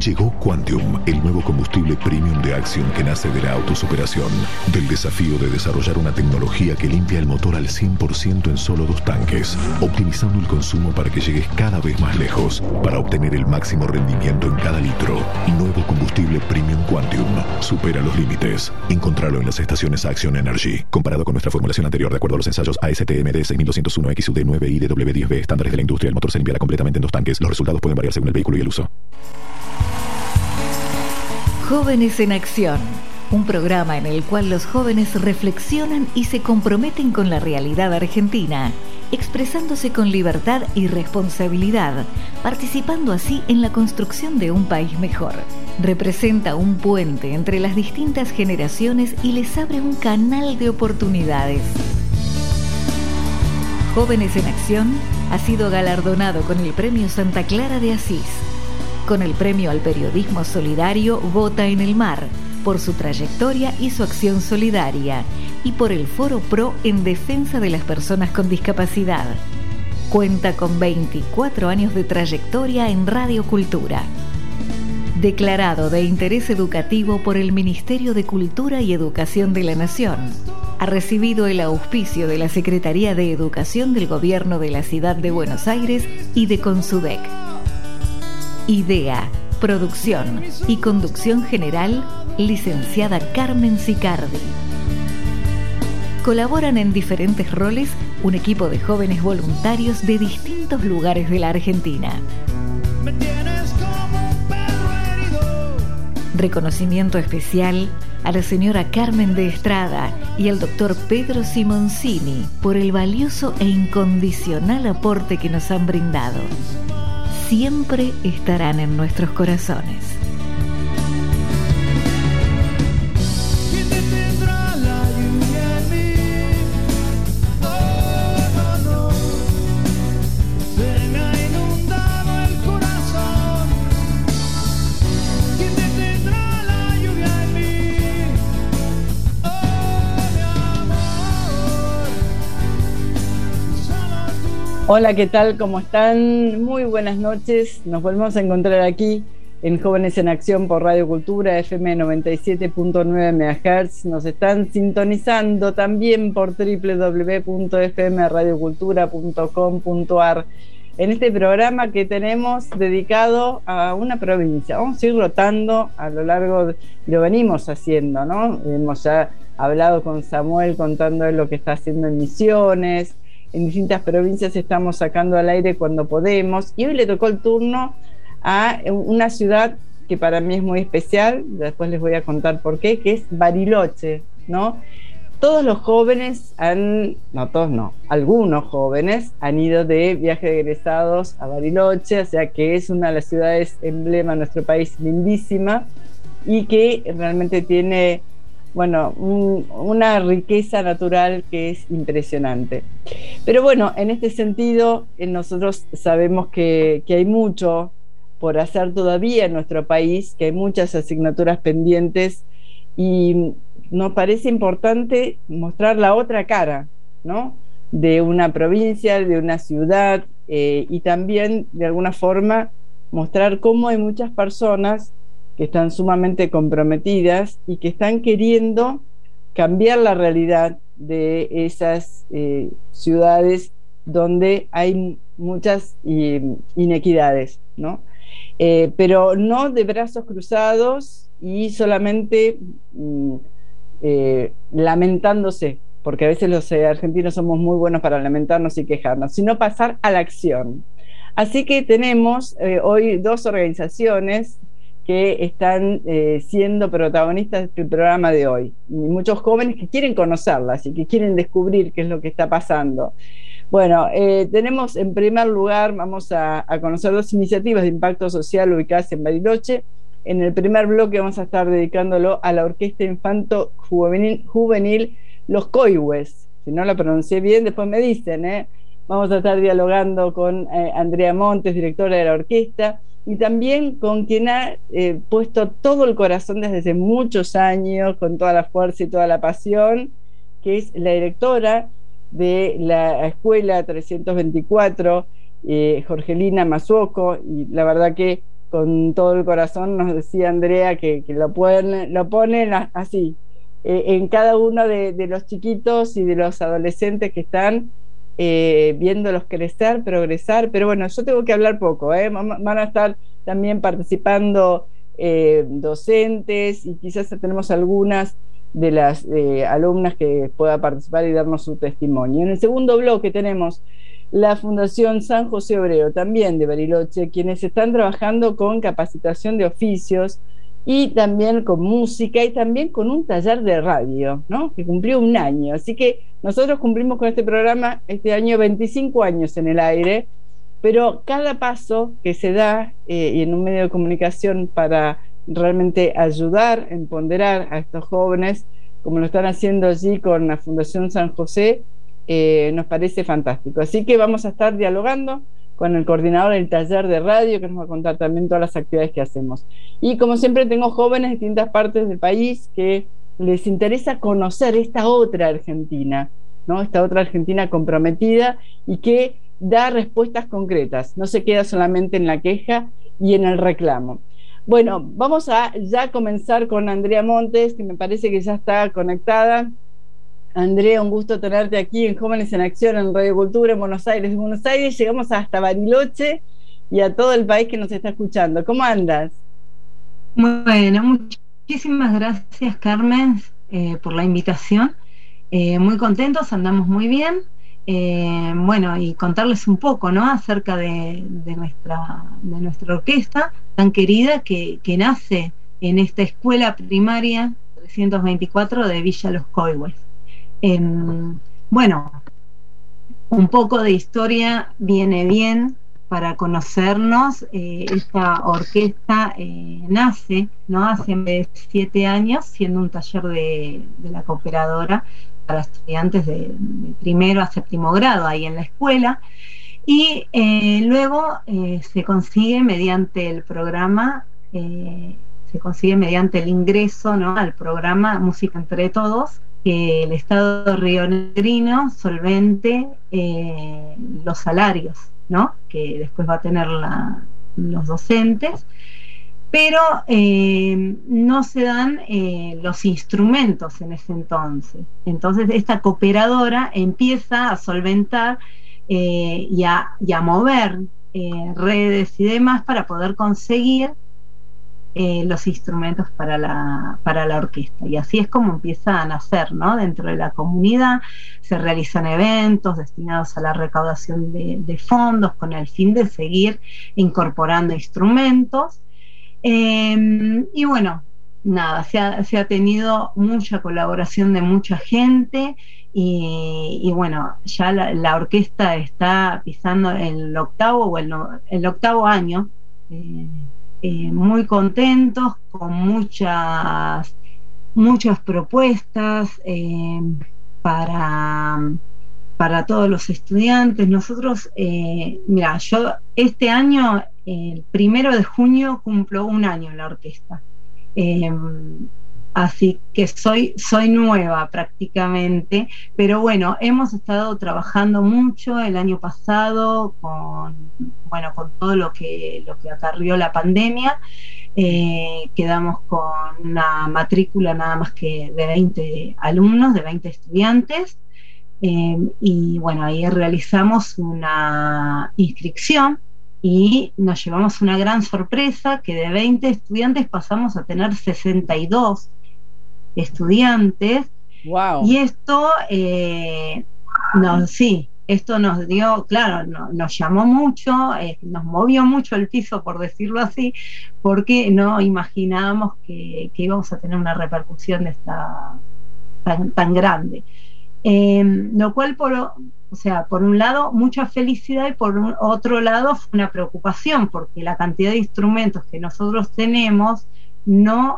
Llegó Quantium, el nuevo combustible premium de Axion que nace de la autosuperación, del desafío de desarrollar una tecnología que limpia el motor al 100% en solo 2 tanques, optimizando el consumo para que llegues cada vez más lejos, para obtener el máximo rendimiento en cada litro. Nuevo combustible premium Quantium. Supera los límites. Encontralo en las estaciones Axion Energy. Comparado con nuestra formulación anterior, de acuerdo a los ensayos ASTM de 6201 XUD 9 y DW10B, estándares de la industria, el motor se limpiará completamente en 2 tanques. Los resultados pueden variar según el vehículo y el uso. Jóvenes en Acción, un programa en el cual los jóvenes reflexionan y se comprometen con la realidad argentina, expresándose con libertad y responsabilidad, participando así en la construcción de un país mejor. Representa un puente entre las distintas generaciones y les abre un canal de oportunidades. Jóvenes en Acción ha sido galardonado con el Premio Santa Clara de Asís, con el Premio al Periodismo Solidario Vota en el Mar, por su trayectoria y su acción solidaria, y por el Foro Pro en defensa de las personas con discapacidad. Cuenta con 24 años de trayectoria en Radio Cultura. Declarado de interés educativo por el Ministerio de Cultura y Educación de la Nación. Ha recibido el auspicio de la Secretaría de Educación del Gobierno de la Ciudad de Buenos Aires y de Consudec. Idea, producción y conducción general, licenciada Carmen Sicardi. Colaboran en diferentes roles un equipo de jóvenes voluntarios de distintos lugares de la Argentina. Reconocimiento especial a la señora Carmen de Estrada y al doctor Pedro Simoncini por el valioso e incondicional aporte que nos han brindado. Siempre estarán en nuestros corazones. Hola, ¿qué tal? ¿Cómo están? Muy buenas noches. Nos volvemos a encontrar aquí en Jóvenes en Acción por Radio Cultura, FM 97.9 MHz. Nos están sintonizando también por www.fmradiocultura.com.ar en este programa que tenemos dedicado a una provincia. Vamos a ir rotando a lo largo, lo venimos haciendo, ¿no? Hemos ya hablado con Samuel contando lo que está haciendo en Misiones. En distintas provincias estamos sacando al aire cuando podemos, y hoy le tocó el turno a una ciudad que para mí es muy especial, después les voy a contar por qué, que es Bariloche, ¿no? Todos los jóvenes algunos jóvenes han ido de viaje de egresados a Bariloche, o sea que es una de las ciudades emblema de nuestro país, lindísima, y que realmente tiene una riqueza natural que es impresionante. Pero bueno, en este sentido, nosotros sabemos que hay mucho por hacer todavía en nuestro país, que hay muchas asignaturas pendientes, y nos parece importante mostrar la otra cara, ¿no? De una provincia, de una ciudad, y también, de alguna forma, mostrar cómo hay muchas personas que están sumamente comprometidas y que están queriendo cambiar la realidad de esas ciudades donde hay muchas inequidades, ¿no? Pero no de brazos cruzados y solamente lamentándose, porque a veces los argentinos somos muy buenos para lamentarnos y quejarnos, sino pasar a la acción. Así que tenemos hoy 2 organizaciones que están siendo protagonistas del programa de hoy. Y muchos jóvenes que quieren conocerlas y que quieren descubrir qué es lo que está pasando. Bueno, tenemos en primer lugar, vamos a conocer 2 iniciativas de impacto social ubicadas en Bariloche. En el primer bloque vamos a estar dedicándolo a la Orquesta Infanto Juvenil Los Coihues. Si no la pronuncié bien, después me dicen, Vamos a estar dialogando con Andrea Montes, directora de la orquesta, y también con quien ha puesto todo el corazón desde hace muchos años, con toda la fuerza y toda la pasión, que es la directora de la Escuela 324, Jorgelina Masuoco, y la verdad que con todo el corazón. Nos decía Andrea que lo ponen así, en cada uno de los chiquitos y de los adolescentes que están viéndolos crecer, progresar. Pero bueno, yo tengo que hablar poco, van a estar también participando docentes, y quizás tenemos algunas de las alumnas que pueda participar y darnos su testimonio. En el segundo bloque tenemos la Fundación San José Obrero, también de Bariloche, quienes están trabajando con capacitación de oficios y también con música y también con un taller de radio, ¿no? Que cumplió un año. Así que nosotros cumplimos con este programa este año 25 años en el aire, pero cada paso que se da y en un medio de comunicación para realmente ayudar, empoderar a estos jóvenes, como lo están haciendo allí con la Fundación San José, nos parece fantástico. Así que vamos a estar dialogando con el coordinador del taller de radio, que nos va a contar también todas las actividades que hacemos. Y como siempre tengo jóvenes de distintas partes del país que les interesa conocer esta otra Argentina, ¿no? Esta otra Argentina comprometida y que da respuestas concretas, no se queda solamente en la queja y en el reclamo. Bueno, vamos a ya comenzar con Andrea Montes, que me parece que ya está conectada. Andrea, un gusto tenerte aquí en Jóvenes en Acción, en Radio Cultura, en Buenos Aires. En Buenos Aires llegamos hasta Bariloche y a todo el país que nos está escuchando. ¿Cómo andas? Bueno, muchísimas gracias, Carmen, por la invitación. Muy contentos, andamos muy bien. Bueno, y contarles un poco, ¿no?, acerca de nuestra orquesta tan querida que nace en esta escuela primaria 324 de Villa Los Coihues. Bueno, un poco de historia viene bien para conocernos. Esta orquesta nace, ¿no?, hace 7 años, siendo un taller de la Cooperadora para estudiantes de primero a séptimo grado ahí en la escuela, y luego se consigue mediante el programa, se consigue mediante el ingreso, ¿no?, al programa Música Entre Todos, que el Estado rionegrino solvente los salarios, ¿no?, que después va a tener los docentes, pero no se dan los instrumentos en ese entonces. Entonces esta cooperadora empieza a solventar y a mover redes y demás para poder conseguir los instrumentos para la orquesta. Y así es como empieza a nacer, ¿no?, dentro de la comunidad. Se realizan eventos destinados a la recaudación de fondos con el fin de seguir incorporando instrumentos. Y bueno, nada, se ha tenido mucha colaboración de mucha gente, y bueno, ya la orquesta está pisando el octavo año, muy contentos, con muchas propuestas para todos los estudiantes. Nosotros, mira, yo este año, el 1 de junio, cumplo un año en la orquesta. Así que soy nueva prácticamente, pero bueno, hemos estado trabajando mucho el año pasado con todo lo que acarrió la pandemia. Quedamos con una matrícula nada más que de 20 alumnos, de 20 estudiantes, y bueno, ahí realizamos una inscripción y nos llevamos una gran sorpresa, que de 20 estudiantes pasamos a tener 62 estudiantes. Wow. Y esto esto nos dio, claro, nos llamó mucho, nos movió mucho el piso, por decirlo así, porque no imaginábamos que íbamos a tener una repercusión de tan grande. Lo cual, por un lado, mucha felicidad, y por otro lado fue una preocupación, porque la cantidad de instrumentos que nosotros tenemos no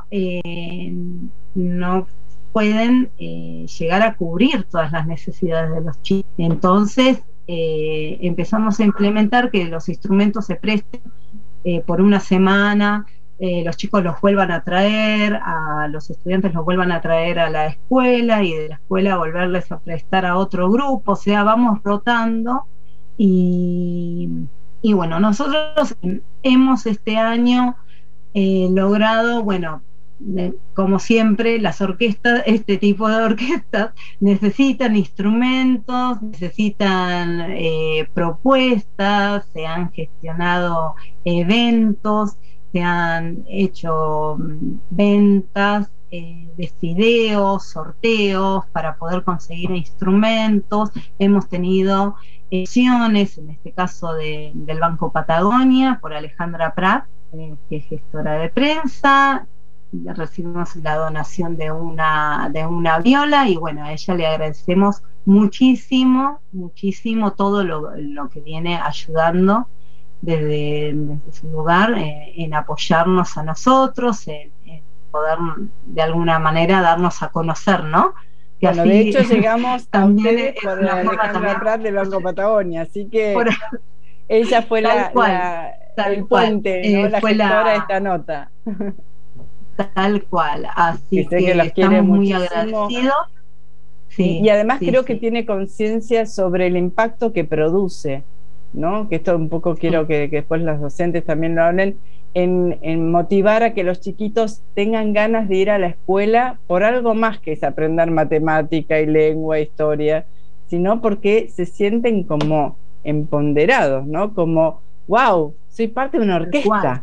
pueden llegar a cubrir todas las necesidades de los chicos. Entonces empezamos a implementar que los instrumentos se presten por una semana, los chicos los vuelvan a traer, a los estudiantes los vuelvan a traer a la escuela, y de la escuela volverles a prestar a otro grupo. O sea, vamos rotando, y Y bueno, nosotros hemos este año logrado, bueno, como siempre, las orquestas, este tipo de orquestas necesitan instrumentos, necesitan propuestas, se han gestionado eventos, se han hecho ventas de fideos, sorteos para poder conseguir instrumentos. Hemos tenido acciones, en este caso del Banco Patagonia, por Alejandra Prat, que es gestora de prensa. Recibimos la donación de una viola, y bueno, a ella le agradecemos muchísimo todo lo que viene ayudando desde su lugar en apoyarnos a nosotros, en poder de alguna manera darnos a conocer, ¿no? Que bueno, así, de hecho llegamos también por Alejandra Prat del Banco Patagonia, así que ella fue el puente, ¿no? La gestora de esta nota. Tal cual, así que estamos muy agradecidos. Sí, y además creo que tiene conciencia sobre el impacto que produce, ¿no? Que esto un poco quiero que después los docentes también lo hablen, en motivar a que los chiquitos tengan ganas de ir a la escuela por algo más que es aprender matemática y lengua, historia, sino porque se sienten como empoderados, ¿no? Como, wow, soy parte de una orquesta.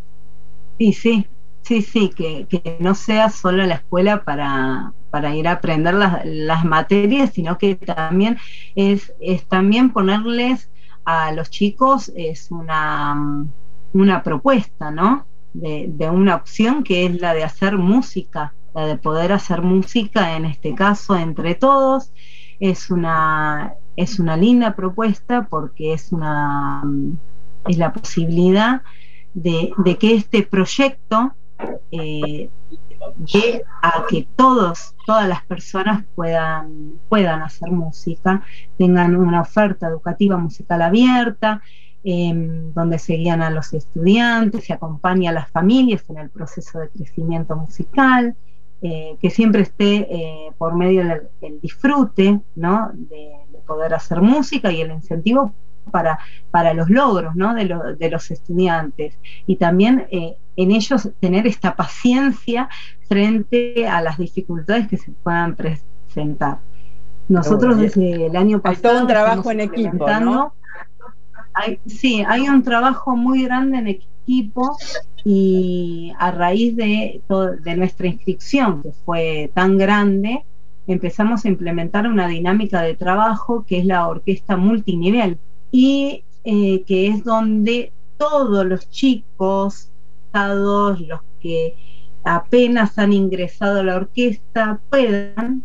Sí, que no sea solo la escuela para ir a aprender las materias, sino que también es también ponerles a los chicos es una propuesta, ¿no? De una opción que es la de hacer música, la de poder hacer música, en este caso entre todos. Es una linda propuesta porque es la posibilidad de que este proyecto llegue a que todas las personas puedan hacer música, tengan una oferta educativa musical abierta, donde se guían a los estudiantes, se acompaña a las familias en el proceso de crecimiento musical, que siempre esté por medio del disfrute, ¿no? de poder hacer música, y el incentivo para los logros, ¿no? de los estudiantes, y también en ellos tener esta paciencia frente a las dificultades que se puedan presentar. Nosotros desde el año pasado... Hay todo un trabajo en equipo, ¿no? Hay un trabajo muy grande en equipo, y a raíz de nuestra inscripción, que fue tan grande, empezamos a implementar una dinámica de trabajo que es la orquesta multinivel, y que es donde todos los chicos, todos los que apenas han ingresado a la orquesta, puedan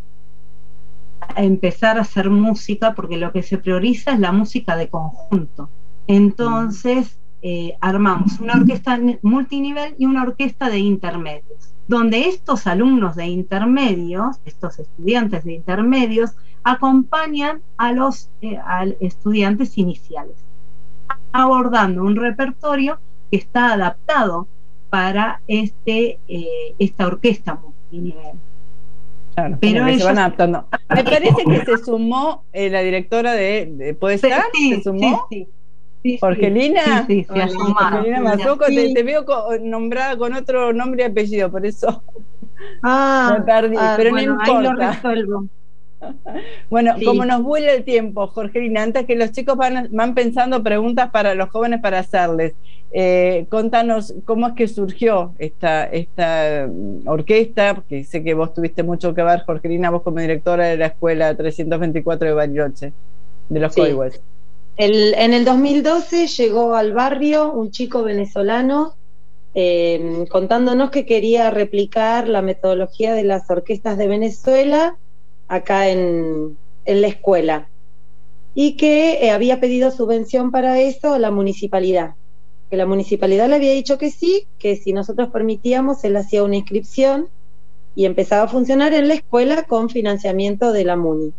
empezar a hacer música, porque lo que se prioriza es la música de conjunto. Entonces armamos una orquesta multinivel y una orquesta de intermedios, donde estos alumnos de intermedios, estos estudiantes de intermedios, acompañan a los estudiantes iniciales, abordando un repertorio que está adaptado para esta orquesta multinivel. Claro, pero ellos se van adaptando. Me parece que se sumó la directora de ¿puede estar? Sí, ¿Se sumó? Sí, ¿Jorgelina? Sí, se ha sumado. Jorgelina Mazoco, te veo nombrada con otro nombre y apellido, por eso me perdí, pero bueno, no importa. Ahí lo resuelvo. Bueno, como nos vuela el tiempo, Jorgelina, antes que los chicos van pensando preguntas para los jóvenes para hacerles, contanos cómo es que surgió esta orquesta, porque sé que vos tuviste mucho que ver, Jorgelina, vos como directora de la escuela 324 de Bariloche, de los Coihues. En el 2012 llegó al barrio un chico venezolano contándonos que quería replicar la metodología de las orquestas de Venezuela acá en la escuela, y que había pedido subvención para eso a la municipalidad, que la municipalidad le había dicho que sí, que si nosotros permitíamos él hacía una inscripción y empezaba a funcionar en la escuela con financiamiento de la MUNI.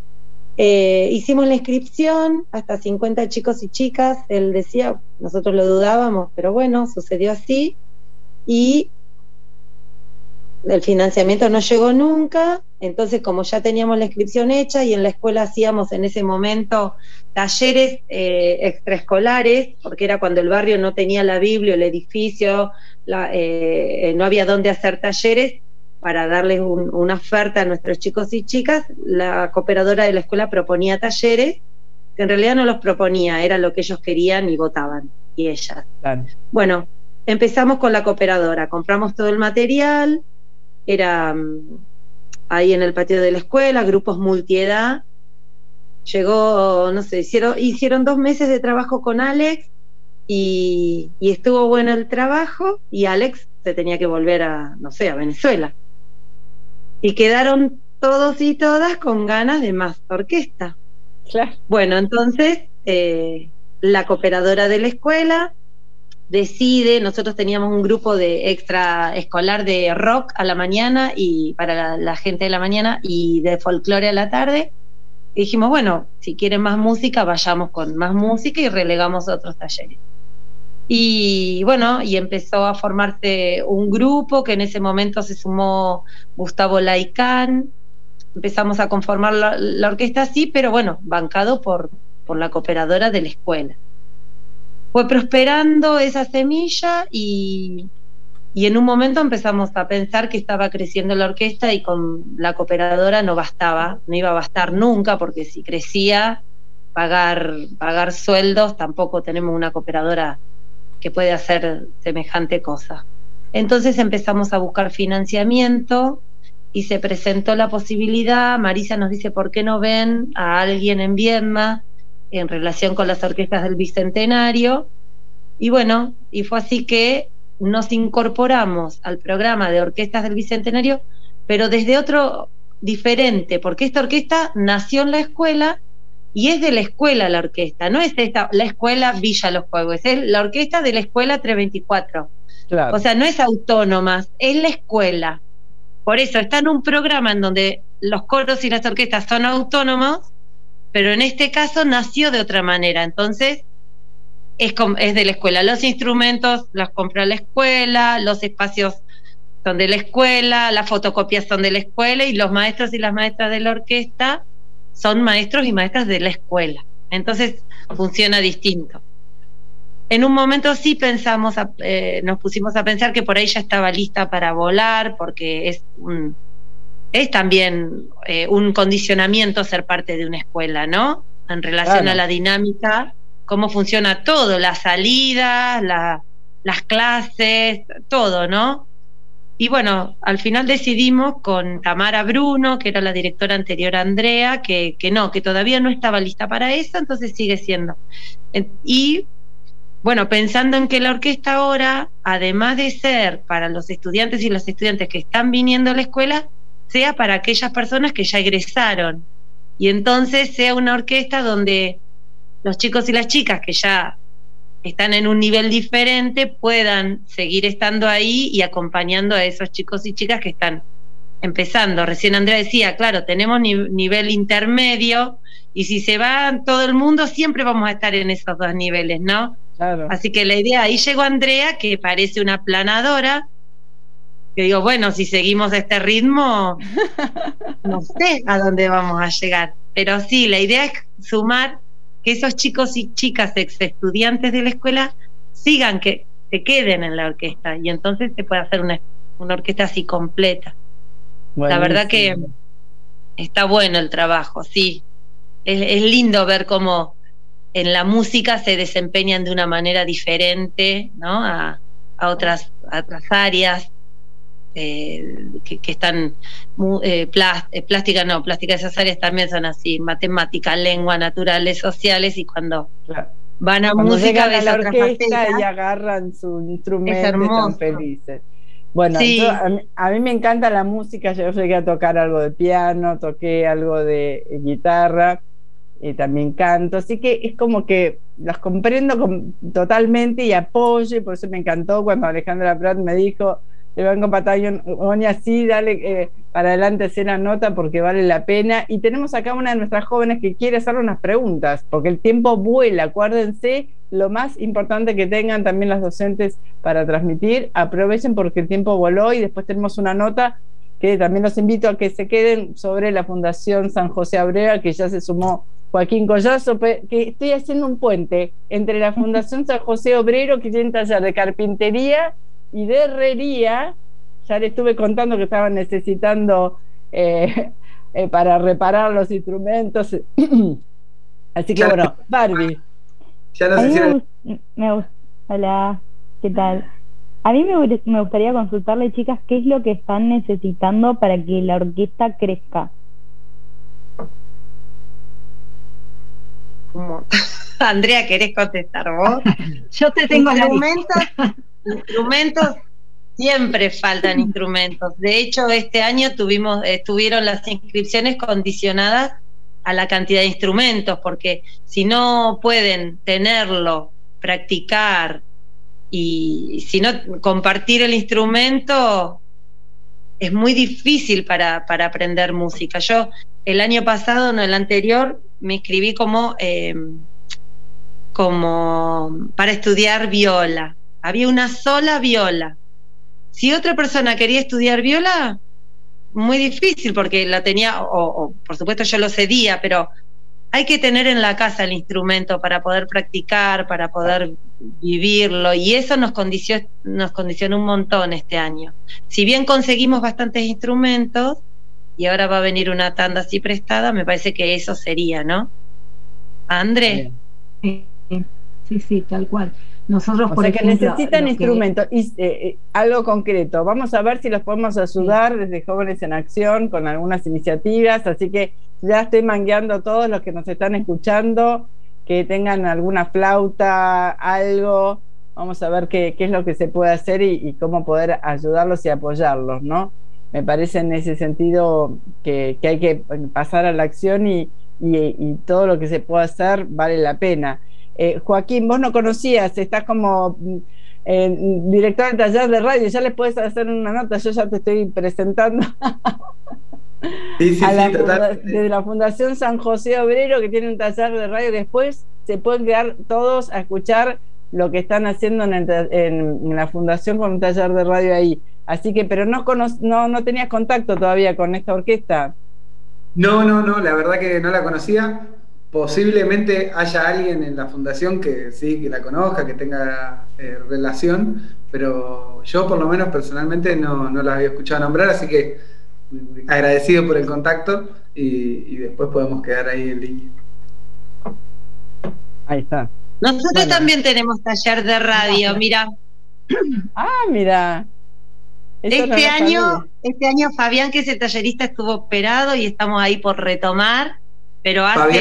Hicimos la inscripción, hasta 50 chicos y chicas, él decía, nosotros lo dudábamos, pero bueno, sucedió así, y el financiamiento no llegó nunca, Entonces, como ya teníamos la inscripción hecha y en la escuela hacíamos en ese momento talleres extraescolares, porque era cuando el barrio no tenía la Biblia, el edificio, no había dónde hacer talleres, para darles una oferta a nuestros chicos y chicas, la cooperadora de la escuela proponía talleres, que en realidad no los proponía, era lo que ellos querían y votaban, y ellas. Claro. Bueno, empezamos con la cooperadora, compramos todo el material, era ahí en el patio de la escuela, grupos multiedad. Llegó, no sé, hicieron 2 meses de trabajo con Alex y estuvo bueno el trabajo, y Alex se tenía que volver a Venezuela. Y quedaron todos y todas con ganas de más orquesta. Claro. Bueno, entonces la cooperadora de la escuela decide, nosotros teníamos un grupo de extraescolar de rock a la mañana y para la gente de la mañana y de folclore a la tarde, y dijimos, bueno, si quieren más música, vayamos con más música y relegamos otros talleres. Y bueno, y empezó a formarse un grupo que en ese momento se sumó Gustavo Laicán, empezamos a conformar la orquesta así, pero bueno, bancado por la cooperadora de la escuela. Fue prosperando esa semilla y en un momento empezamos a pensar que estaba creciendo la orquesta y con la cooperadora no bastaba, no iba a bastar nunca, porque si crecía, pagar sueldos, tampoco tenemos una cooperadora que puede hacer semejante cosa. Entonces empezamos a buscar financiamiento y se presentó la posibilidad. Marisa nos dice, ¿por qué no ven a alguien en Viedma en relación con las orquestas del Bicentenario? Y bueno, y fue así que nos incorporamos al programa de orquestas del Bicentenario, pero desde otro diferente, porque esta orquesta nació en la escuela y es de la escuela la orquesta, no es la escuela Villa Los Juegos, es la orquesta de la escuela 324. Claro. O sea, no es autónoma, es la escuela. Por eso está en un programa en donde los coros y las orquestas son autónomos, pero en este caso nació de otra manera. Entonces es de la escuela. Los instrumentos los compra la escuela, los espacios son de la escuela, las fotocopias son de la escuela, y los maestros y las maestras de la orquesta son maestros y maestras de la escuela. Entonces funciona distinto. En un momento sí pensamos, nos pusimos a pensar que por ahí ya estaba lista para volar, porque es también un condicionamiento ser parte de una escuela, ¿no? En relación Claro. a la dinámica, cómo funciona todo, las salidas, las clases, todo, ¿no? Y bueno, al final decidimos con Tamara Bruno, que era la directora anterior a Andrea, que todavía no estaba lista para eso, entonces sigue siendo. Y bueno, pensando en que la orquesta ahora, además de ser para los estudiantes y las estudiantes que están viniendo a la escuela, sea para aquellas personas que ya egresaron. Y entonces sea una orquesta donde los chicos y las chicas que ya están en un nivel diferente puedan seguir estando ahí y acompañando a esos chicos y chicas que están empezando. Recién Andrea decía, claro, tenemos nivel intermedio, y si se va todo el mundo siempre vamos a estar en esos 2 niveles, ¿no? Claro. Así que la idea, ahí llegó Andrea, que parece una planadora, que digo, bueno, si seguimos este ritmo, no sé a dónde vamos a llegar. Pero sí, la idea es sumar que esos chicos y chicas ex estudiantes de la escuela sigan, que se queden en la orquesta, y entonces se puede hacer una orquesta así completa. Buenísimo. La verdad que está bueno el trabajo, sí. Es lindo ver cómo en la música se desempeñan de una manera diferente, ¿no? a otras áreas que están plástica, esas áreas también son así, matemática, lengua, naturales, sociales, y cuando Claro. van a Cuando música llegan a ves la otras orquesta facetas. y agarran su Es instrumento, hermoso. están felices. Bueno, Sí. a mí me encanta la música. Yo llegué a tocar algo de piano, toqué algo de guitarra y también canto, así que es como que las comprendo totalmente y apoyo, y por eso me encantó cuando Alejandra Prat me dijo, le vengo Patagonia, sí, dale para adelante, hacer la nota porque vale la pena. Y tenemos acá una de nuestras jóvenes que quiere hacerle unas preguntas, porque el tiempo vuela, acuérdense, lo más importante que tengan también las docentes para transmitir, aprovechen porque el tiempo voló, y después tenemos una nota que también los invito a que se queden sobre la Fundación San José Obrero, que ya se sumó Joaquín Collazo, que estoy haciendo un puente entre la Fundación San José Obrero, que tiene un taller de carpintería y de herrería. Ya le estuve contando que estaban necesitando para reparar los instrumentos. Así que bueno, Barbie. Ya no sé si Hola, ¿qué tal? A mí me gustaría consultarle, chicas, qué es lo que están necesitando para que la orquesta crezca. Andrea, ¿querés contestar vos? Yo te tengo instrumentos, siempre faltan instrumentos. De hecho, este año estuvieron las inscripciones condicionadas a la cantidad de instrumentos, porque si no pueden tenerlo, practicar y si no compartir el instrumento, es muy difícil para aprender música. Yo el año pasado, no el anterior, me inscribí como para estudiar viola. Había una sola viola. Si otra persona quería estudiar viola, muy difícil, porque la tenía, o por supuesto yo lo cedía, pero hay que tener en la casa el instrumento para poder practicar, para poder vivirlo, y eso nos condicionó un montón este año. Si bien conseguimos bastantes instrumentos, y ahora va a venir una tanda así prestada, me parece que eso sería, ¿no? ¿André? Sí, tal cual. Nosotros, por ejemplo, que necesitan instrumentos y algo concreto. Vamos a ver si los podemos ayudar desde Jóvenes en Acción con algunas iniciativas, así que ya estoy mangueando a todos los que nos están escuchando, que tengan alguna flauta, algo. Vamos a ver qué es lo que se puede hacer y cómo poder ayudarlos y apoyarlos, ¿no? Me parece en ese sentido que hay que pasar a la acción y todo lo que se pueda hacer vale la pena. Joaquín, vos no conocías, estás como director del taller de radio, ya les puedes hacer una nota, yo ya te estoy presentando desde la Fundación San José Obrero, que tiene un taller de radio. Después se pueden quedar todos a escuchar lo que están haciendo en la Fundación con un taller de radio ahí. Así que, pero no tenías contacto todavía con esta orquesta. No, la verdad que no la conocía. Posiblemente haya alguien en la fundación que sí, que la conozca, que tenga relación, pero yo por lo menos personalmente no la había escuchado nombrar, así que agradecido por el contacto y después podemos quedar ahí en línea. Ahí está. Nosotros también tenemos taller de radio, mira. Mira. Este año Fabián, que es el tallerista, estuvo operado y estamos ahí por retomar. Pero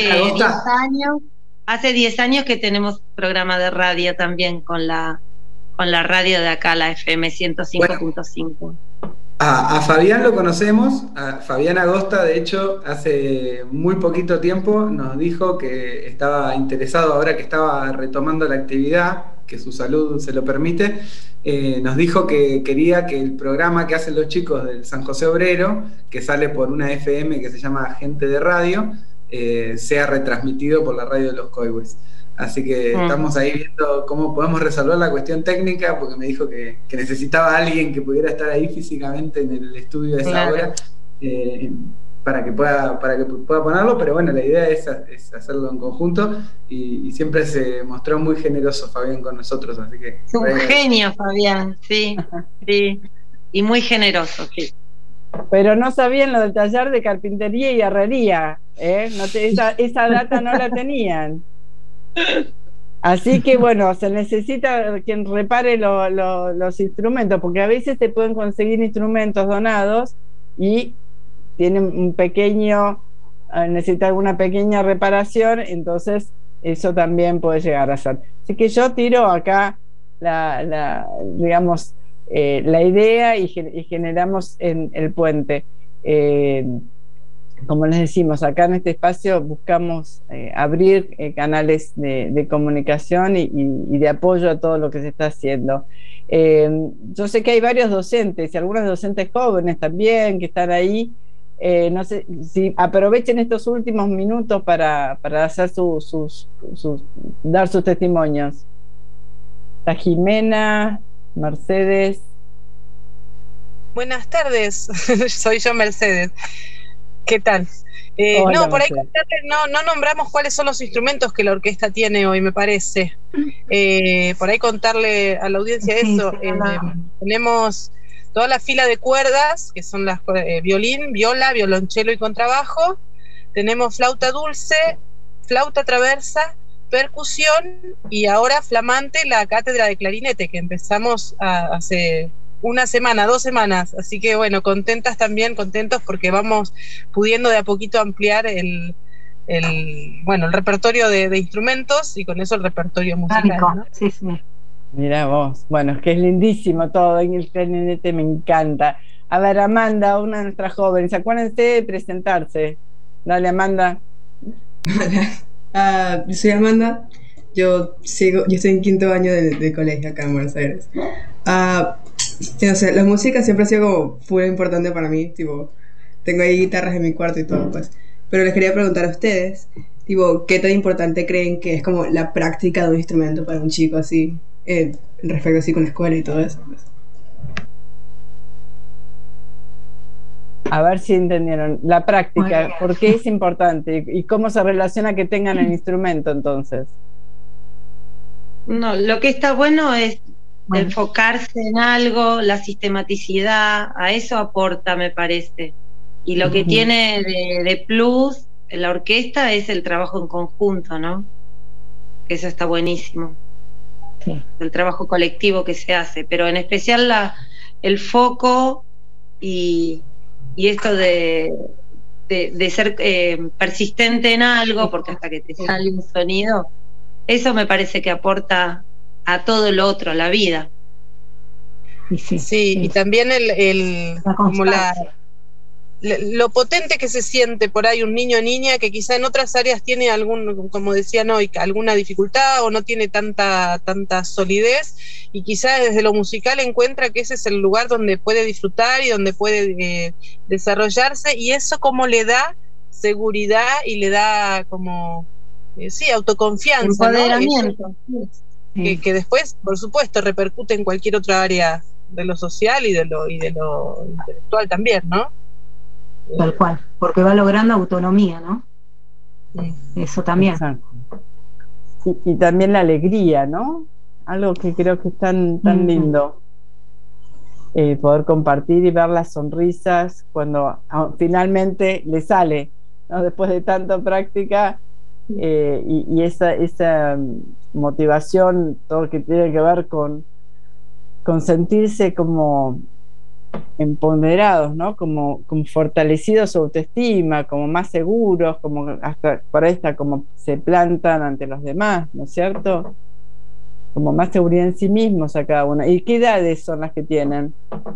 hace 10 años que tenemos programa de radio también con la radio de acá, la FM 105.5. Bueno, a Fabián lo conocemos, a Fabián Agosta, de hecho, hace muy poquito tiempo nos dijo que estaba interesado, ahora que estaba retomando la actividad, que su salud se lo permite, nos dijo que quería que el programa que hacen los chicos del San José Obrero, que sale por una FM que se llama Gente de Radio, sea retransmitido por la radio de los Coihues. Así que estamos ahí viendo cómo podemos resolver la cuestión técnica, porque me dijo que necesitaba a alguien que pudiera estar ahí físicamente en el estudio de esa hora, para que pueda ponerlo, pero bueno, la idea es hacerlo en conjunto, y siempre se mostró muy generoso Fabián con nosotros, así que... Es un genio, Fabián, sí, y muy generoso, sí. Pero no sabían lo del taller de carpintería y herrería, esa data no la tenían. Así que bueno, se necesita quien repare los instrumentos, porque a veces se pueden conseguir instrumentos donados y tienen necesita alguna pequeña reparación, entonces eso también puede llegar a ser. Así que yo tiro acá la idea y generamos en el puente. Como les decimos, acá en este espacio buscamos abrir canales de comunicación y de apoyo a todo lo que se está haciendo. Yo sé que hay varios docentes y algunos docentes jóvenes también que están ahí. No sé si aprovechen estos últimos minutos para hacer dar sus testimonios. Está Jimena, Mercedes. buenas tardes. Soy yo, Mercedes. ¿Qué tal? Hola, No, por ahí Mercedes. no nombramos cuáles son los instrumentos que la orquesta tiene hoy, me parece. Por ahí contarle a la audiencia Sí, eso. sí, Tenemos toda la fila de cuerdas, que son las violín, viola, violonchelo y contrabajo. Tenemos flauta dulce, flauta traversa, percusión y ahora flamante la cátedra de clarinete, que empezamos hace una semana, 2 semanas, así que bueno, contentos porque vamos pudiendo de a poquito ampliar el repertorio de instrumentos y con eso el repertorio musical, ¿no? Sí, sí. Mira vos, bueno, es que es lindísimo todo, en el clarinete me encanta. A ver, Amanda, una de nuestras jóvenes, acuérdense de presentarse. Dale, Amanda. Hola, yo soy Amanda, yo estoy en 5º año de colegio acá en Buenos Aires. No sé, la música siempre ha sido como full importante para mí, tipo, tengo ahí guitarras en mi cuarto y todo, pues. Pero les quería preguntar a ustedes, tipo, ¿qué tan importante creen que es como la práctica de un instrumento para un chico así, respecto así con la escuela y todo eso, pues? A ver si entendieron. La práctica, ¿por qué es importante? ¿Y cómo se relaciona que tengan el instrumento entonces? No, lo que está bueno es enfocarse en algo, la sistematicidad, a eso aporta, me parece. Y lo que tiene de plus la orquesta es el trabajo en conjunto, ¿no? Eso está buenísimo. Sí. El trabajo colectivo que se hace, pero en especial el foco y esto de ser persistente en algo, porque hasta que te sale un sonido, eso me parece que aporta a todo lo otro, a la vida. Sí, y también como lo potente que se siente por ahí un niño o niña que quizá en otras áreas tiene como decían hoy, alguna dificultad o no tiene tanta solidez, y quizá desde lo musical encuentra que ese es el lugar donde puede disfrutar y donde puede desarrollarse, y eso como le da seguridad y le da como autoconfianza, empoderamiento, ¿no? Que después, por supuesto, repercute en cualquier otra área de lo social y de lo intelectual también, ¿no? Tal cual, porque va logrando autonomía, ¿no? Eso también. Exacto. Y también la alegría, ¿no? Algo que creo que es tan lindo. Poder compartir y ver las sonrisas cuando finalmente le sale, ¿no? Después de tanta práctica, y esa motivación, todo lo que tiene que ver con sentirse como empoderados, ¿no? Como fortalecidos su autoestima, como más seguros, como hasta por ahí está como se plantan ante los demás, ¿no es cierto? Como más seguridad en sí mismos a cada uno. ¿Y qué edades son las que tienen?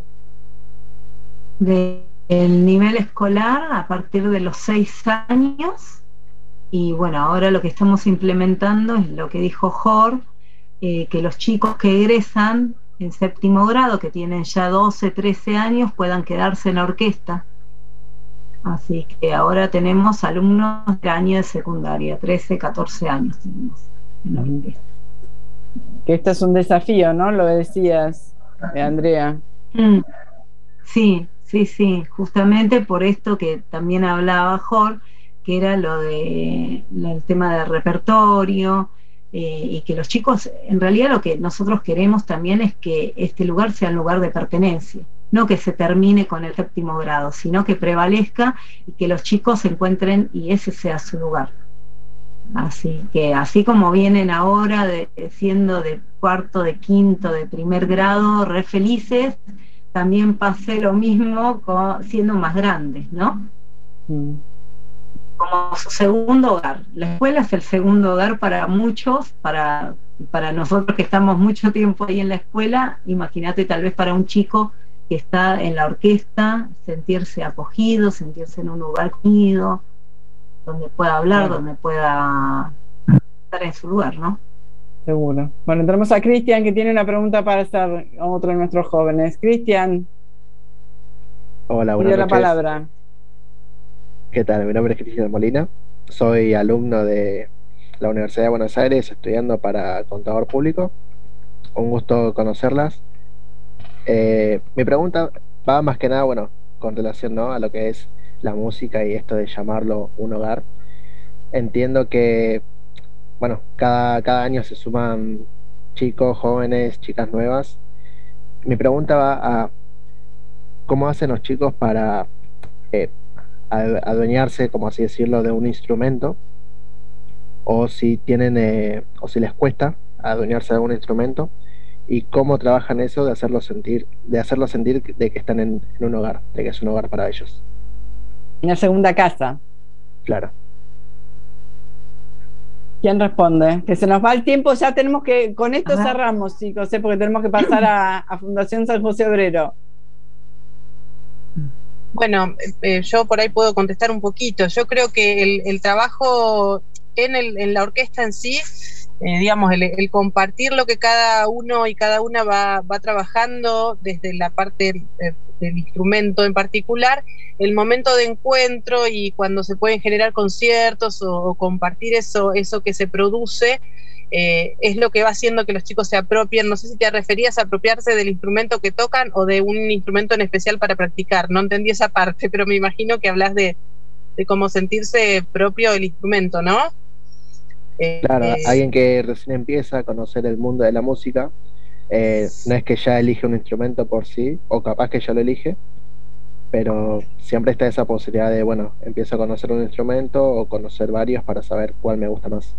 Del nivel escolar a partir de los 6 años, y bueno, ahora lo que estamos implementando es lo que dijo Jor, que los chicos que egresan en 7º grado, que tienen ya 12, 13 años, puedan quedarse en la orquesta. Así que ahora tenemos alumnos del año de secundaria, 13, 14 años tenemos en la orquesta. Que esto es un desafío, ¿no? Lo decías, Andrea. Sí, justamente por esto que también hablaba Jor, que era el tema del repertorio, y que los chicos, en realidad lo que nosotros queremos también es que este lugar sea un lugar de pertenencia, no que se termine con el 7º grado, sino que prevalezca y que los chicos se encuentren y ese sea su lugar. Así que así como vienen ahora siendo de 4º, de 5º, de 1er grado, re felices, también pase lo mismo siendo más grandes, ¿no? Como su segundo hogar. La escuela es el segundo hogar para muchos, para nosotros que estamos mucho tiempo ahí en la escuela. Imagínate, tal vez para un chico que está en la orquesta, sentirse acogido, sentirse en un lugar unido, donde pueda hablar, donde pueda estar en su lugar, ¿no? Seguro. Bueno, tenemos a Cristian, que tiene una pregunta para hacer a otro de nuestros jóvenes. Cristian. Hola, buenas noches. La palabra. ¿Qué tal? Mi nombre es Cristian Molina, soy alumno de la Universidad de Buenos Aires, estudiando para contador público. Un gusto conocerlas. Mi pregunta va más que nada, bueno, con relación, ¿no?, a lo que es la música y esto de llamarlo un hogar. Entiendo que, bueno, cada año se suman chicos, jóvenes, chicas nuevas. Mi pregunta va a cómo hacen los chicos para adueñarse, como así decirlo, de un instrumento, o si tienen, o si les cuesta adueñarse de algún instrumento, y cómo trabajan eso de hacerlos sentir de que están en un hogar, de que es un hogar para ellos. Una segunda casa. Claro. ¿Quién responde? Que se nos va el tiempo, ya tenemos que, con esto cerramos, chicos, porque tenemos que pasar a Fundación San José Obrero. Bueno, yo por ahí puedo contestar un poquito. Yo creo que el trabajo en la orquesta en sí, digamos, el compartir lo que cada uno y cada una va trabajando desde la parte del instrumento en particular, el momento de encuentro y cuando se pueden generar conciertos o compartir eso que se produce, es lo que va haciendo que los chicos se apropien. No sé si te referías a apropiarse del instrumento que tocan o de un instrumento en especial para practicar. No entendí esa parte, pero me imagino que hablas de cómo sentirse propio del instrumento, ¿no? Claro, alguien que recién empieza a conocer el mundo de la música, no es que ya elige un instrumento por sí, o capaz que ya lo elige, pero siempre está esa posibilidad de, bueno, empiezo a conocer un instrumento o conocer varios para saber cuál me gusta más.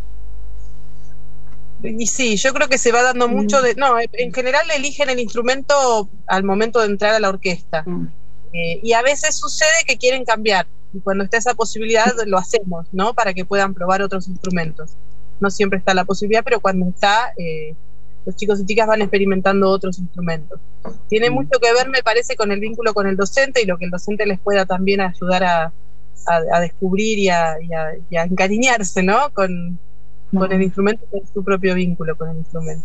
Y sí, yo creo que se va dando mucho no, en general eligen el instrumento al momento de entrar a la orquesta, y a veces sucede que quieren cambiar, y cuando está esa posibilidad lo hacemos, ¿no?, para que puedan probar otros instrumentos. No siempre está la posibilidad, pero cuando está, los chicos y chicas van experimentando otros instrumentos. Tiene mucho que ver, me parece, con el vínculo con el docente y lo que el docente les pueda también ayudar a descubrir y a encariñarse, ¿no?, con el instrumento, con su propio vínculo con el instrumento.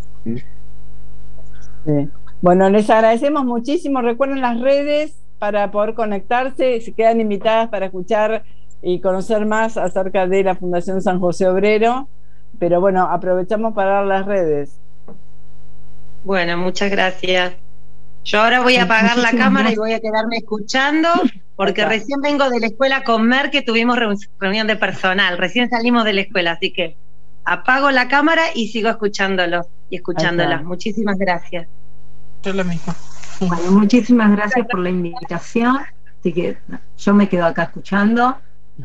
Sí. Bueno, les agradecemos muchísimo. Recuerden las redes para poder conectarse, se quedan invitadas para escuchar y conocer más acerca de la Fundación San José Obrero, pero bueno, aprovechamos para dar las redes. Bueno, muchas gracias. Yo ahora voy a apagar la cámara y voy a quedarme escuchando, porque recién vengo de la escuela con Mer, que tuvimos reunión de personal, recién salimos de la escuela, así que apago la cámara y sigo escuchándolos y escuchándolas. Muchísimas gracias. Yo lo mismo. Bueno, muchísimas gracias por la invitación, así que yo me quedo acá escuchando.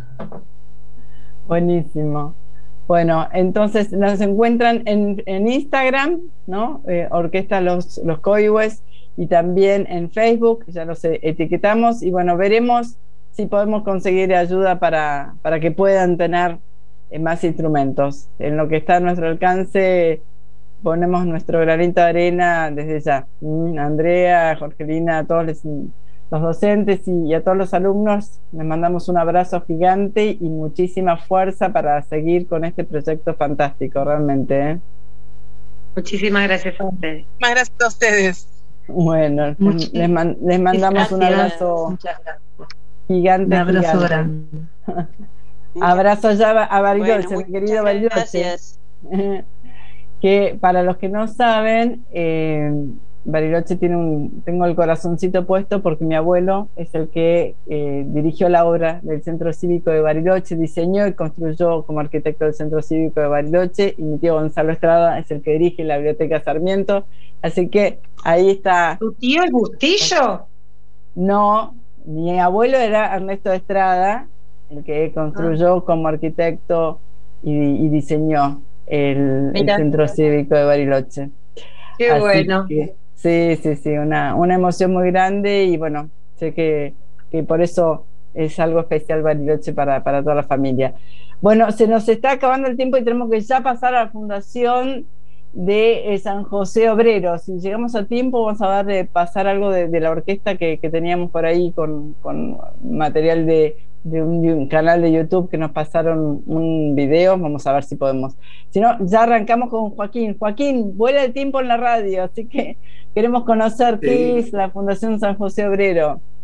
Buenísimo. Bueno, entonces nos encuentran en Instagram, ¿no? Orquesta Los Coihues, y también en Facebook, ya los etiquetamos, y bueno, veremos si podemos conseguir ayuda para que puedan tener más instrumentos. En lo que está a nuestro alcance ponemos nuestro granito de arena desde ya. Andrea, Jorgelina, a todos los docentes y a todos los alumnos les mandamos un abrazo gigante y muchísima fuerza para seguir con este proyecto fantástico, realmente. Muchísimas gracias a ustedes. Más gracias a ustedes. Bueno, les mandamos un abrazo gigante. Un abrazo grande. Abrazo ya a Bariloche, mi querido Bariloche. Gracias. Que para los que no saben, Bariloche tengo el corazoncito puesto porque mi abuelo es el que dirigió la obra del Centro Cívico de Bariloche, diseñó y construyó como arquitecto del Centro Cívico de Bariloche, y mi tío Gonzalo Estrada es el que dirige la Biblioteca Sarmiento, así que ahí está. ¿Tu tío es Bustillo? No, mi abuelo era Ernesto Estrada, el que construyó como arquitecto y diseñó el Centro Cívico de Bariloche. Qué así bueno. Sí, una emoción muy grande, y bueno, sé que por eso es algo especial Bariloche para toda la familia. Bueno, se nos está acabando el tiempo y tenemos que ya pasar a la Fundación de San José Obrero. Si llegamos a tiempo vamos a pasar algo de la orquesta que teníamos por ahí con material de un canal de YouTube que nos pasaron un video. Vamos a ver si podemos. Si no, ya arrancamos con Joaquín. Joaquín, vuela el tiempo en la radio, así que queremos conocer qué es la Fundación San José Obrero.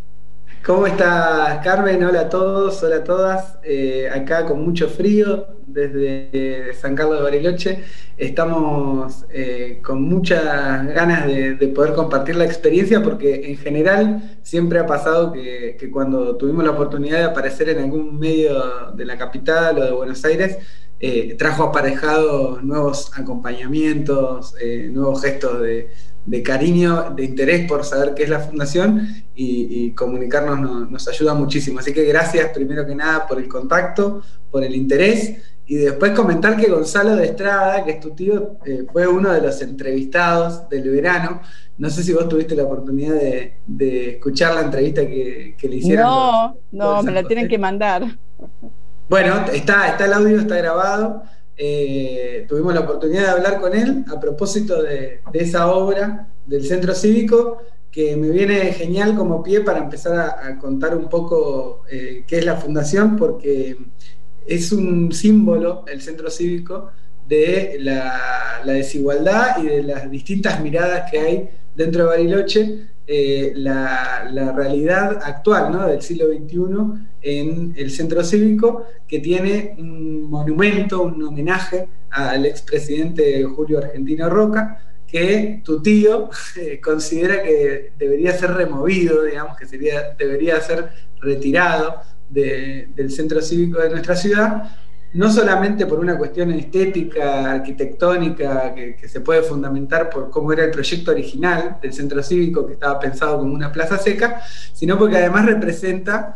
¿Cómo estás, Carmen? Hola a todos, hola a todas. Acá con mucho frío desde San Carlos de Bariloche. Estamos con muchas ganas de poder compartir la experiencia porque en general siempre ha pasado que cuando tuvimos la oportunidad de aparecer en algún medio de la capital o de Buenos Aires, trajo aparejados nuevos acompañamientos, nuevos gestos de cariño, de interés por saber qué es la fundación y comunicarnos nos ayuda muchísimo. Así que gracias primero que nada por el contacto, por el interés y después comentar que Gonzalo de Estrada, que es tu tío, fue uno de los entrevistados del verano. No sé si vos tuviste la oportunidad de escuchar la entrevista que le hicieron. No, me la tienen que mandar. Bueno, está el audio, está grabado. Tuvimos la oportunidad de hablar con él a propósito de esa obra del Centro Cívico, que me viene genial como pie para empezar a contar un poco qué es la fundación, porque es un símbolo, el Centro Cívico, de la desigualdad y de las distintas miradas que hay dentro de Bariloche, la realidad actual, ¿no?, del siglo XXI en el Centro Cívico, que tiene un monumento, un homenaje al expresidente Julio Argentino Roca, que tu tío considera que debería ser removido, digamos, que debería ser retirado del Centro Cívico de nuestra ciudad, no solamente por una cuestión estética, arquitectónica, que se puede fundamentar por cómo era el proyecto original del Centro Cívico, que estaba pensado como una plaza seca, sino porque además representa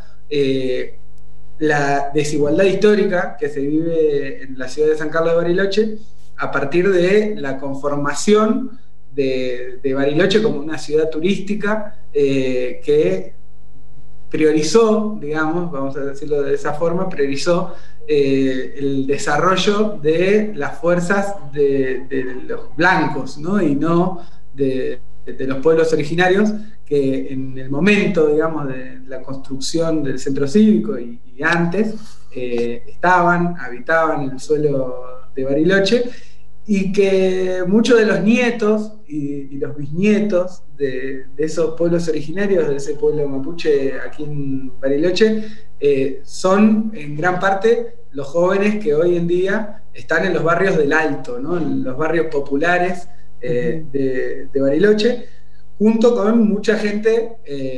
la desigualdad histórica que se vive en la ciudad de San Carlos de Bariloche a partir de la conformación de Bariloche como una ciudad turística que priorizó, digamos, vamos a decirlo de esa forma, priorizó el desarrollo de las fuerzas de los blancos, ¿no? Y no de los pueblos originarios, que en el momento, digamos, de la construcción del Centro Cívico y antes, habitaban en el suelo de Bariloche, y que muchos de los nietos y los bisnietos de esos pueblos originarios, de ese pueblo mapuche aquí en Bariloche, son en gran parte los jóvenes que hoy en día están en los barrios del Alto, ¿no?, en los barrios populares de Bariloche, junto con mucha gente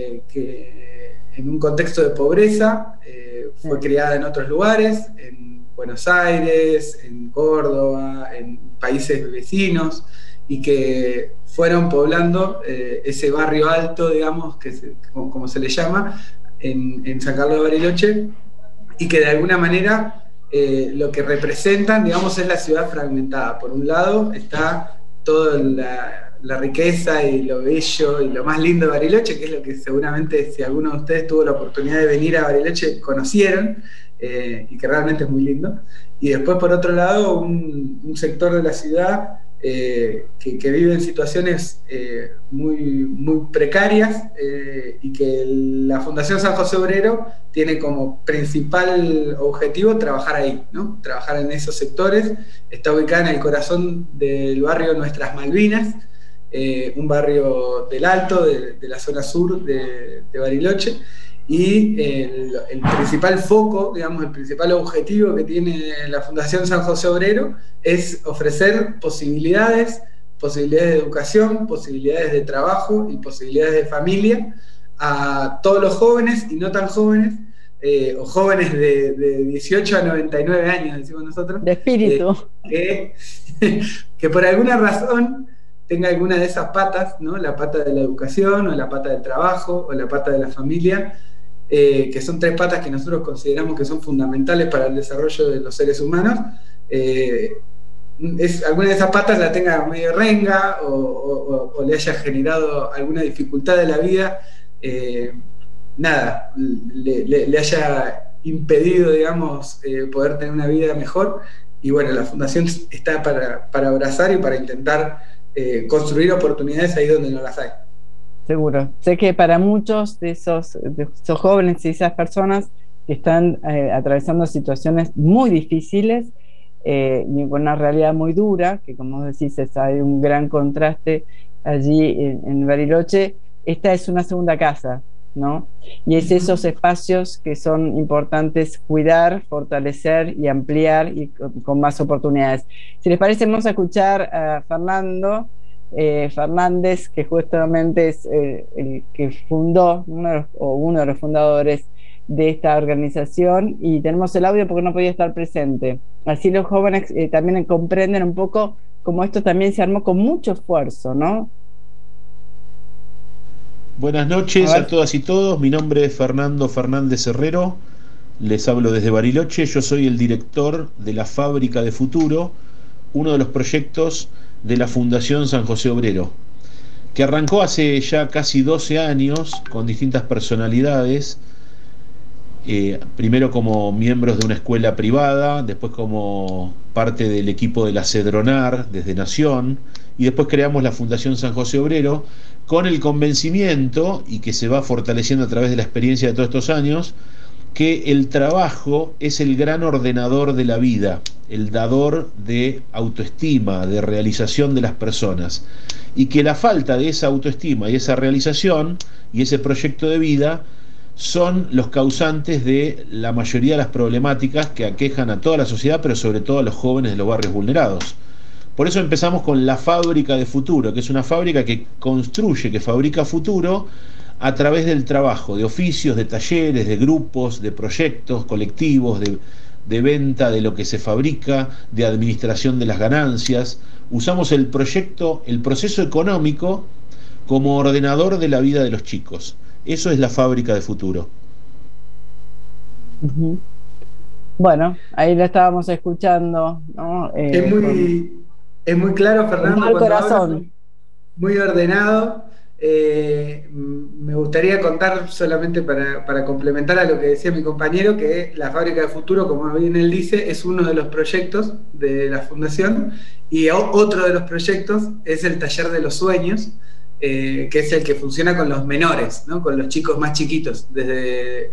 que en un contexto de pobreza fue criada en otros lugares, en Buenos Aires, en Córdoba, en países vecinos, y que fueron poblando ese barrio alto, digamos, como se le llama, en San Carlos de Bariloche, y que de alguna manera lo que representan, digamos, es la ciudad fragmentada. Por un lado está toda la riqueza y lo bello y lo más lindo de Bariloche, que es lo que seguramente, si alguno de ustedes tuvo la oportunidad de venir a Bariloche, conocieron, y que realmente es muy lindo. Y después, por otro lado, un sector de la ciudad que vive en situaciones muy precarias, y que la Fundación San José Obrero tiene como principal objetivo trabajar ahí, ¿no? Trabajar en esos sectores. Está ubicada en el corazón del barrio Nuestras Malvinas, un barrio del Alto, de la zona sur de Bariloche, y el principal foco, digamos, el principal objetivo que tiene la Fundación San José Obrero es ofrecer posibilidades de educación, posibilidades de trabajo y posibilidades de familia a todos los jóvenes y no tan jóvenes, o jóvenes de 18 a 99 años, decimos nosotros. De espíritu. Que por alguna razón tenga alguna de esas patas, ¿no? La pata de la educación, o la pata del trabajo, o la pata de la familia, que son tres patas que nosotros consideramos que son fundamentales para el desarrollo de los seres humanos. Alguna de esas patas la tenga medio renga, o le haya generado alguna dificultad de la vida, le haya impedido, digamos, poder tener una vida mejor. Y bueno, la Fundación está para abrazar y para intentar construir oportunidades ahí donde no las hay. Seguro. Sé que para muchos de esos jóvenes y esas personas que están atravesando situaciones muy difíciles, y con una realidad muy dura, que como decís, hay un gran contraste allí en Bariloche, esta es una segunda casa. ¿no? Y es esos espacios que son importantes cuidar, fortalecer y ampliar y con más oportunidades. Si les parece, vamos a escuchar a Fernando Fernández, que justamente es el que fundó, uno de los fundadores de esta organización, y tenemos el audio porque no podía estar presente. Así los jóvenes también comprenden un poco cómo esto también se armó con mucho esfuerzo, ¿no? Buenas noches a todas y todos. Mi nombre es Fernando Fernández Herrero. Les hablo desde Bariloche. Yo soy el director de la Fábrica de Futuro, uno de los proyectos de la Fundación San José Obrero, que arrancó hace ya casi 12 años con distintas personalidades, primero como miembros de una escuela privada, después como parte del equipo de la Cedronar desde Nación, y después creamos la Fundación San José Obrero con el convencimiento, y que se va fortaleciendo a través de la experiencia de todos estos años, que el trabajo es el gran ordenador de la vida, el dador de autoestima, de realización de las personas, y que la falta de esa autoestima y esa realización y ese proyecto de vida son los causantes de la mayoría de las problemáticas que aquejan a toda la sociedad, pero sobre todo a los jóvenes de los barrios vulnerados. Por eso empezamos con la Fábrica de Futuro, que es una fábrica que construye, que fabrica futuro a través del trabajo, de oficios, de talleres, de grupos, de proyectos colectivos, de venta de lo que se fabrica, de administración de las ganancias. Usamos el proceso económico como ordenador de la vida de los chicos. Eso es la Fábrica de Futuro. Uh-huh. Bueno, ahí lo estábamos escuchando, ¿no? Es muy claro, Fernando, al corazón. Muy ordenado. Me gustaría contar solamente para complementar a lo que decía mi compañero, que la Fábrica de Futuro, como bien él dice, es uno de los proyectos de la Fundación, y otro de los proyectos es el Taller de los Sueños, que es el que funciona con los menores, ¿no? Con los chicos más chiquitos, desde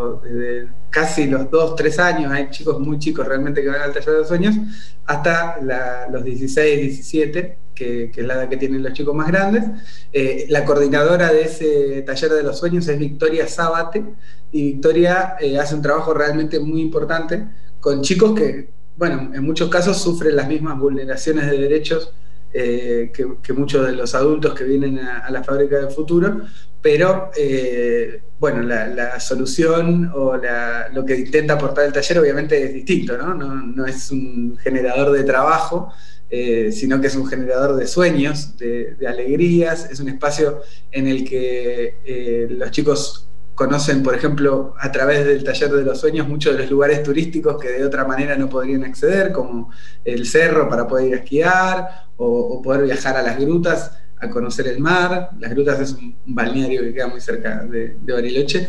casi los 2-3 años. Hay chicos muy chicos realmente que van al Taller de los Sueños, hasta los 16, 17, que es la edad que tienen los chicos más grandes. La coordinadora de ese Taller de los Sueños es Victoria Sábate, y Victoria hace un trabajo realmente muy importante con chicos que, bueno, en muchos casos sufren las mismas vulneraciones de derechos que muchos de los adultos que vienen a la Fábrica del Futuro, pero bueno, la solución o lo que intenta aportar el taller obviamente es distinto, ¿no? No es un generador de trabajo, sino que es un generador de sueños, de alegrías. Es un espacio en el que los chicos conocen, por ejemplo, a través del Taller de los Sueños, muchos de los lugares turísticos que de otra manera no podrían acceder, como el cerro para poder ir a esquiar, o poder viajar a las grutas a conocer el mar. Las grutas es un balneario que queda muy cerca de Bariloche.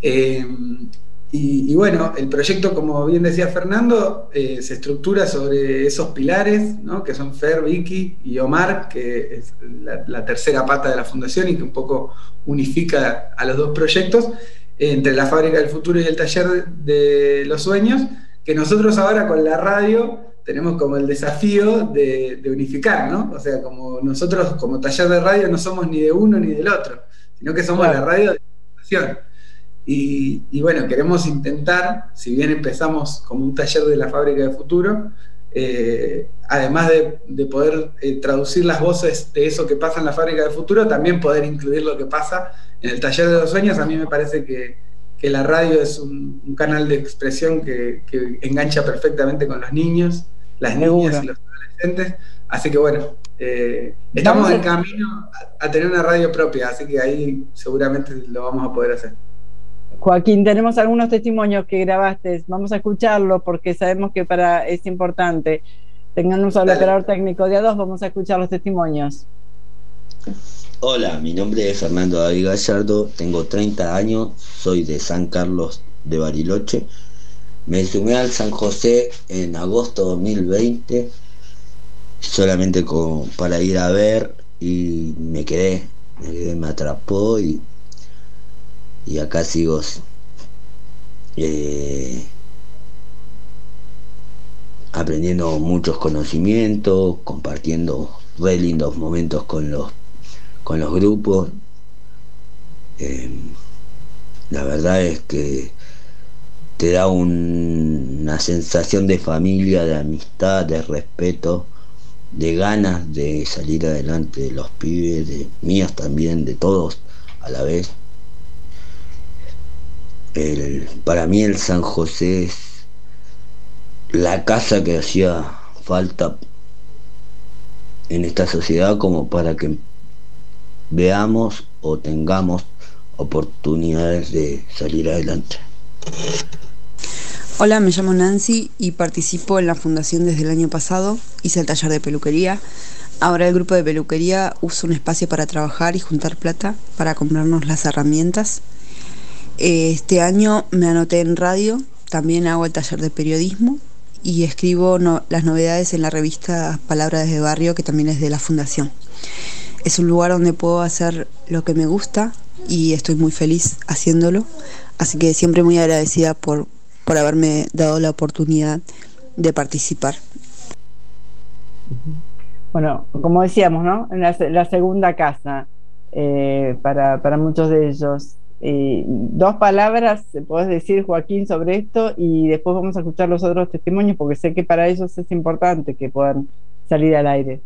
Y bueno, el proyecto, como bien decía Fernando, se estructura sobre esos pilares, ¿no? Que son Fer, Vicky y Omar, que es la tercera pata de la fundación y que un poco unifica a los dos proyectos, entre la Fábrica del Futuro y el Taller de los Sueños, que nosotros ahora con la radio tenemos como el desafío de unificar, ¿no? O sea, como nosotros como taller de radio no somos ni de uno ni del otro, sino que somos la radio de la fundación. Y bueno, queremos intentar, si bien empezamos como un taller de la Fábrica de Futuro, además de poder traducir las voces de eso que pasa en la Fábrica de Futuro, también poder incluir lo que pasa en el Taller de los Sueños. A mí me parece que la radio es un canal de expresión que engancha perfectamente con los niños, las niñas y los adolescentes. Así que bueno, estamos en camino a tener una radio propia, así que ahí seguramente lo vamos a poder hacer. Joaquín, tenemos algunos testimonios que grabaste, vamos a escucharlos porque sabemos que es importante. Tengamos al operador técnico de A2, vamos a escuchar los testimonios. Hola, mi nombre es Fernando David Gallardo, tengo 30 años, soy de San Carlos de Bariloche. Me sumé al San José en agosto de 2020, solamente para ir a ver, y me quedé, me atrapó y acá sigo aprendiendo muchos conocimientos, compartiendo re lindos momentos con los grupos. la verdad es que te da una sensación de familia, de amistad, de respeto, de ganas de salir adelante de los pibes, de mías también, de todos a la vez. Para mí el San José es la casa que hacía falta en esta sociedad como para que veamos o tengamos oportunidades de salir adelante. Hola, me llamo Nancy y participo en la fundación desde el año pasado. Hice el taller de peluquería. Ahora el grupo de peluquería usa un espacio para trabajar y juntar plata para comprarnos las herramientas. Este año me anoté en radio, también hago el taller de periodismo y escribo las novedades en la revista Palabra desde Barrio, que también es de la fundación. Es un lugar donde puedo hacer lo que me gusta y estoy muy feliz haciéndolo, así que siempre muy agradecida por haberme dado la oportunidad de participar. Bueno, como decíamos, ¿no? En la segunda casa para muchos de ellos. 2 palabras, podés decir, Joaquín, sobre esto, y después vamos a escuchar los otros testimonios, porque sé que para ellos es importante que puedan salir al aire.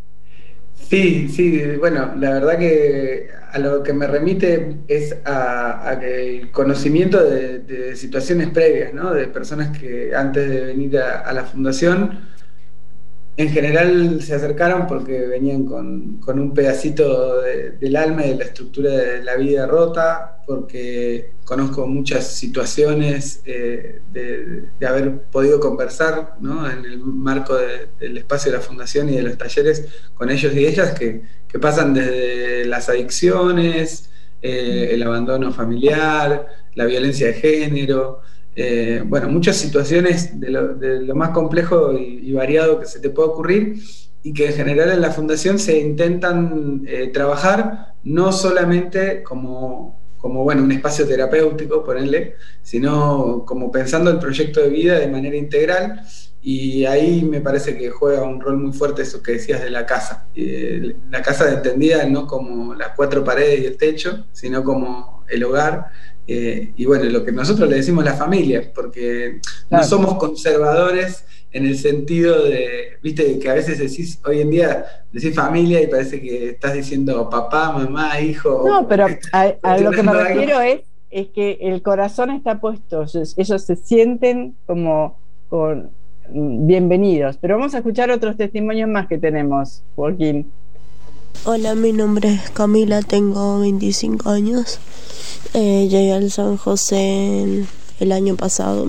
Sí, bueno, la verdad que a lo que me remite es a el conocimiento de situaciones previas, ¿no? De personas que antes de venir a la fundación, en general se acercaron porque venían con un pedacito del alma y de la estructura de la vida rota, porque conozco muchas situaciones de haber podido conversar, ¿no? En el marco del espacio de la fundación y de los talleres con ellos y ellas que pasan desde las adicciones, el abandono familiar, la violencia de género. Bueno, muchas situaciones de lo más complejo y variado que se te pueda ocurrir, y que en general en la fundación se intentan trabajar no solamente como bueno, un espacio terapéutico, ponerle, sino como pensando el proyecto de vida de manera integral, y ahí me parece que juega un rol muy fuerte eso que decías de la casa. La casa entendida no como las 4 paredes y el techo, sino como el hogar. Y bueno, lo que nosotros le decimos la familia, porque no somos conservadores en el sentido de, viste, que a veces hoy en día decís familia y parece que estás diciendo papá, mamá, hijo. No, pero a lo que me refiero es que el corazón está puesto, ellos se sienten como bienvenidos. Pero vamos a escuchar otros testimonios más que tenemos, Joaquín. Hola, mi nombre es Camila, tengo 25 años. Llegué al San José el año pasado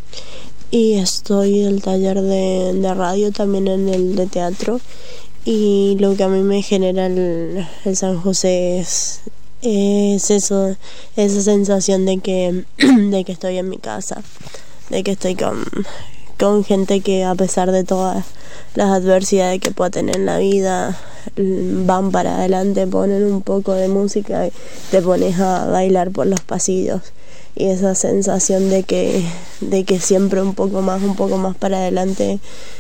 y estoy en el taller de radio, también en el de teatro, y lo que a mí me genera el San José es eso, esa sensación de que estoy en mi casa, de que estoy con gente que, a pesar de todas las adversidades que pueda tener en la vida, van para adelante, ponen un poco de música y te pones a bailar por los pasillos, y esa sensación de que siempre un poco más para adelante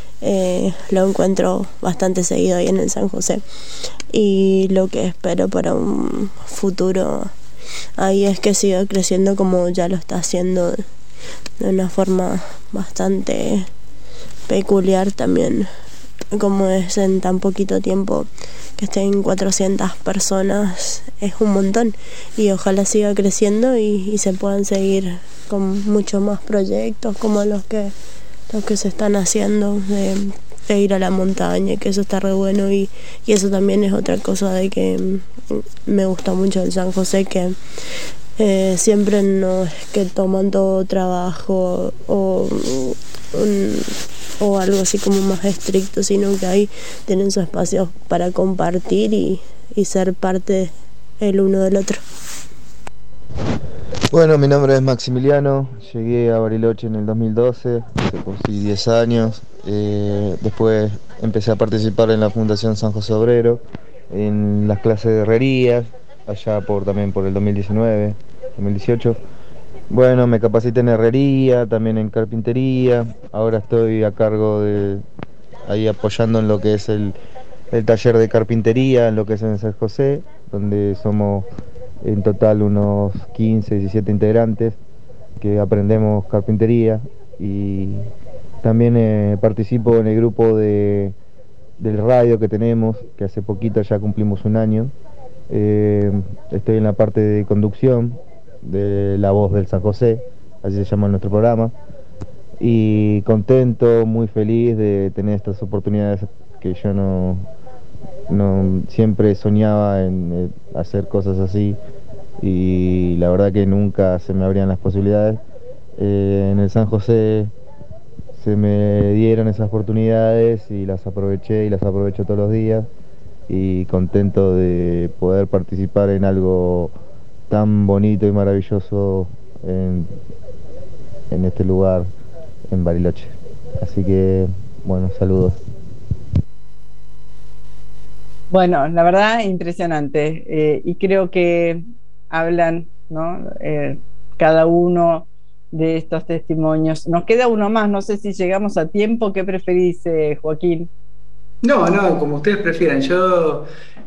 lo encuentro bastante seguido ahí en el San José. Y lo que espero para un futuro ahí es que siga creciendo como ya lo está haciendo, de una forma bastante peculiar también, como es en tan poquito tiempo. Que estén 400 personas es un montón, y ojalá siga creciendo y se puedan seguir con muchos más proyectos como los que se están haciendo de ir a la montaña, que eso está re bueno, y eso también es otra cosa de que me gusta mucho el San José, que siempre no es que toman todo trabajo o algo así como más estricto, sino que ahí tienen su espacio para compartir y ser parte el uno del otro. Bueno, mi nombre es Maximiliano, llegué a Bariloche en el 2012, hace casi 10 años. Después empecé a participar en la Fundación San José Obrero, en las clases de herrerías, allá también por el 2019, 2018. Bueno, me capacité en herrería, también en carpintería. Ahora estoy a cargo ahí apoyando en lo que es el taller de carpintería, en lo que es en San José, donde somos en total unos 15, 17 integrantes que aprendemos carpintería, y también participo en el grupo del radio que tenemos, que hace poquito ya cumplimos un año. Estoy en la parte de conducción de La Voz del San José, así se llama nuestro programa, y contento, muy feliz de tener estas oportunidades que yo no siempre soñaba en hacer cosas así, y la verdad que nunca se me abrían las posibilidades. En el San José se me dieron esas oportunidades y las aproveché y las aprovecho todos los días, y contento de poder participar en algo tan bonito y maravilloso en este lugar, en Bariloche. Así que, bueno, saludos. Bueno, la verdad, impresionante. Y creo que hablan, ¿no? Cada uno de estos testimonios. Nos queda uno más, no sé si llegamos a tiempo. ¿Qué preferís, Joaquín? No, como ustedes prefieran. Yo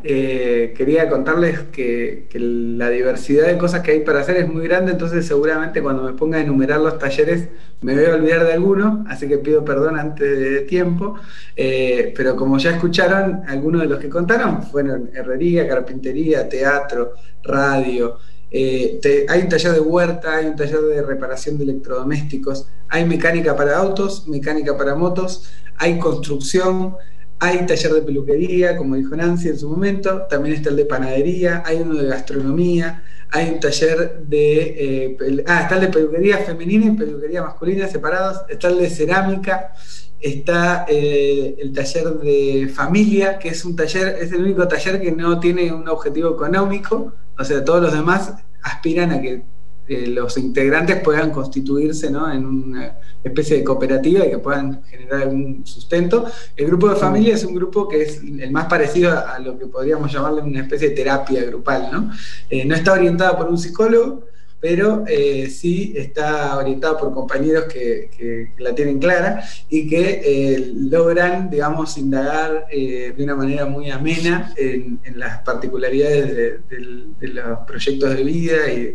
quería contarles que la diversidad de cosas que hay para hacer es muy grande, entonces seguramente cuando me ponga a enumerar los talleres me voy a olvidar de alguno, así que pido perdón antes de tiempo, pero como ya escucharon, algunos de los que contaron fueron herrería, carpintería, teatro, radio. Hay un taller de huerta, hay un taller de reparación de electrodomésticos, hay mecánica para autos, mecánica para motos, hay construcción, hay taller de peluquería, como dijo Nancy en su momento, también está el de panadería, hay uno de gastronomía, hay un taller de está el de peluquería femenina y peluquería masculina separados, está el de cerámica, está el taller de familia, que es un taller, es el único taller que no tiene un objetivo económico, o sea, todos los demás aspiran a que los integrantes puedan constituirse, ¿no?, en una especie de cooperativa y que puedan generar algún sustento. El grupo de familia es un grupo que es el más parecido a lo que podríamos llamarle una especie de terapia grupal, ¿no? No está orientada por un psicólogo, pero sí está orientada por compañeros que la tienen clara y que logran, digamos, indagar de una manera muy amena en las particularidades de los proyectos de vida y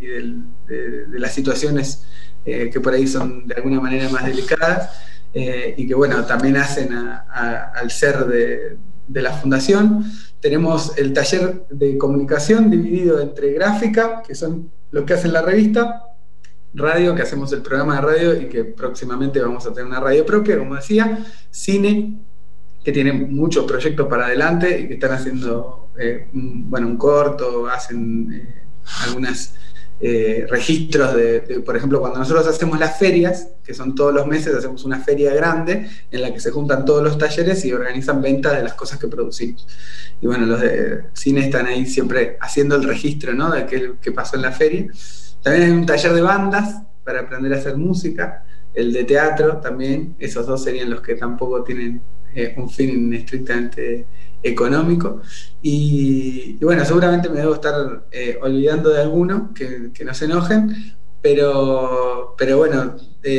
de las situaciones que por ahí son de alguna manera más delicadas, y que, bueno, también hacen al ser de la fundación. Tenemos el taller de comunicación dividido entre gráfica, que son los que hacen la revista, radio, que hacemos el programa de radio y que próximamente vamos a tener una radio propia, como decía, cine, que tienen muchos proyectos para adelante y que están haciendo un corto, hacen algunas registros por ejemplo, cuando nosotros hacemos las ferias, que son todos los meses, hacemos una feria grande en la que se juntan todos los talleres y organizan ventas de las cosas que producimos. Y bueno, los de cine están ahí siempre haciendo el registro, ¿no?, de qué pasó en la feria. También hay un taller de bandas para aprender a hacer música, el de teatro también. Esos dos serían los que tampoco tienen un fin estrictamente económico. Y bueno, seguramente me debo estar olvidando de alguno, que no se enojen, pero bueno,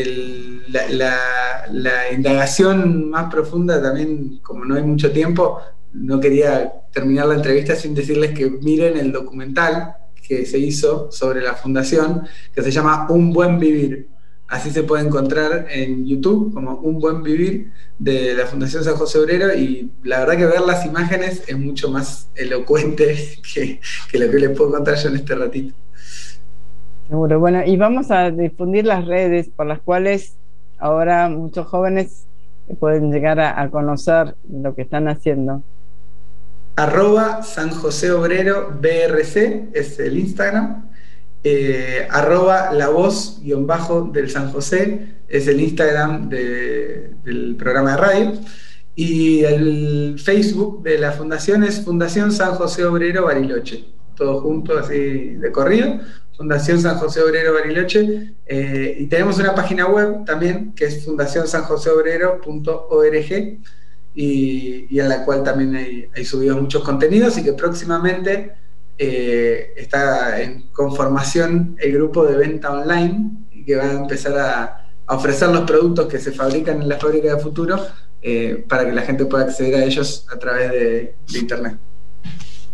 la indagación más profunda también, como no hay mucho tiempo, no quería terminar la entrevista sin decirles que miren el documental que se hizo sobre la fundación, que se llama Un Buen Vivir. Así se puede encontrar en YouTube como Un Buen Vivir, de la Fundación San José Obrero, y la verdad que ver las imágenes es mucho más elocuente que lo que les puedo contar yo en este ratito. Seguro. Bueno, y vamos a difundir las redes por las cuales ahora muchos jóvenes pueden llegar a conocer lo que están haciendo. @San José Obrero BRC es el Instagram. @La Voz _ del San José es el Instagram del programa de radio, y el Facebook de la fundación es Fundación San José Obrero Bariloche, todo junto, así de corrido, Fundación San José Obrero Bariloche. Y tenemos una página web también que es fundacionsanjoseobrero.org, y en la cual también hay subidos muchos contenidos, y que próximamente está en conformación el grupo de venta online, y que va a empezar a ofrecer los productos que se fabrican en la fábrica de futuro, para que la gente pueda acceder a ellos a través de internet.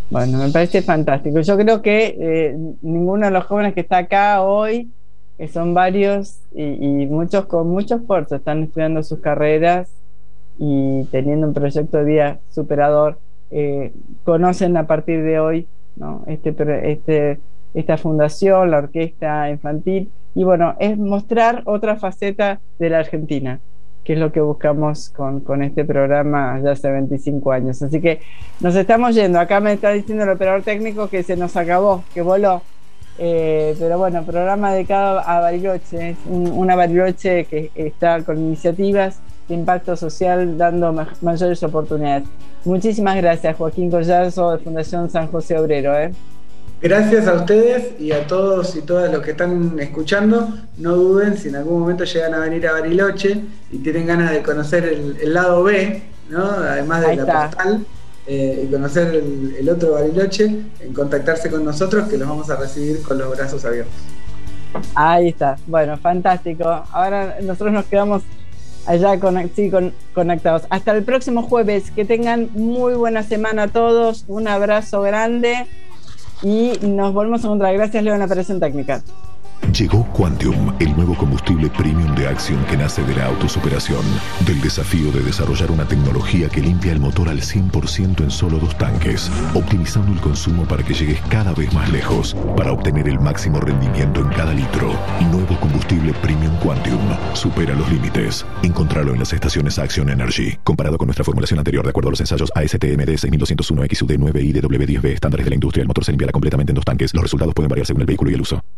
Bueno, me parece fantástico. Yo creo que ninguno de los jóvenes que está acá hoy, que son varios y muchos con mucho esfuerzo, están estudiando sus carreras y teniendo un proyecto de vida superador, conocen a partir de hoy, ¿no? Esta fundación, la orquesta infantil, y bueno, es mostrar otra faceta de la Argentina, que es lo que buscamos con este programa ya hace 25 años. Así que nos estamos yendo. Acá me está diciendo el operador técnico que se nos acabó, que voló. Pero bueno, programa dedicado a Bariloche, una Bariloche que está con iniciativas de impacto social, dando mayores oportunidades. Muchísimas gracias, Joaquín Collazo, de Fundación San José Obrero. Gracias a ustedes y a todos y todas los que están escuchando. No duden, si en algún momento llegan a venir a Bariloche y tienen ganas de conocer el lado B, ¿no? Además de la postal, y conocer el otro Bariloche, en contactarse con nosotros, que los vamos a recibir con los brazos abiertos. Ahí está. Bueno, fantástico. Ahora nosotros nos quedamos allá conectados. Hasta el próximo jueves. Que tengan muy buena semana a todos. Un abrazo grande. Y nos volvemos a encontrar. Gracias, Leo, en la operación técnica. Llegó Quantium, el nuevo combustible premium de Axion que nace de la autosuperación, del desafío de desarrollar una tecnología que limpia el motor al 100% en solo 2 tanques, optimizando el consumo para que llegues cada vez más lejos, para obtener el máximo rendimiento en cada litro. Nuevo combustible premium Quantium, supera los límites. Encontralo en las estaciones Axion Energy. Comparado con nuestra formulación anterior, de acuerdo a los ensayos ASTM de 6201 XUD 9 y DW10B, estándares de la industria, el motor se limpiará completamente en 2 tanques. Los resultados pueden variar según el vehículo y el uso.